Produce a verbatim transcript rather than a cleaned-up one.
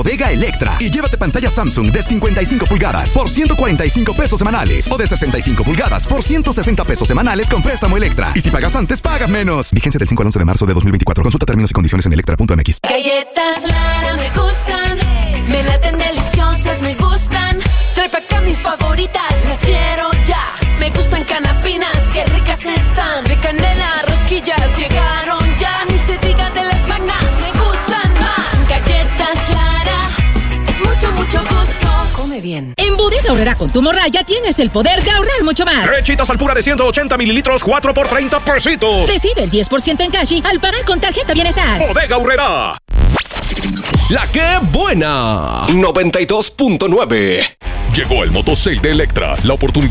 Bodega Electra y llévate pantalla Samsung de cincuenta y cinco pulgadas por ciento cuarenta y cinco pesos semanales o de sesenta y cinco pulgadas por ciento sesenta pesos semanales con préstamo Electra. Y si pagas antes, pagas menos. Vigencia del cinco al once de marzo de dos mil veinticuatro. Consulta términos y condiciones en electra punto m x. Galletas Lara me gustan, me laten deliciosas, me gustan. Trae pa' acá mis favoritas, las quiero ya. Me gustan canapinas, qué ricas están. De canela, rosquillas, llegaron ya. Ni se diga de las magnas, me gustan más. Galletas Lara, es mucho, mucho gusto. Come bien. En Bodega Aurrera con tu morralla tienes el poder de ahorrar mucho más. Lechitas al pura de ciento ochenta mililitros, cuatro por treinta pesitos. Recibe el diez por ciento en cash al pagar con tarjeta Bienestar. Bodega Aurrera. La que buena. noventa y dos punto nueve. Llegó el motosale de Electra, la oportunidad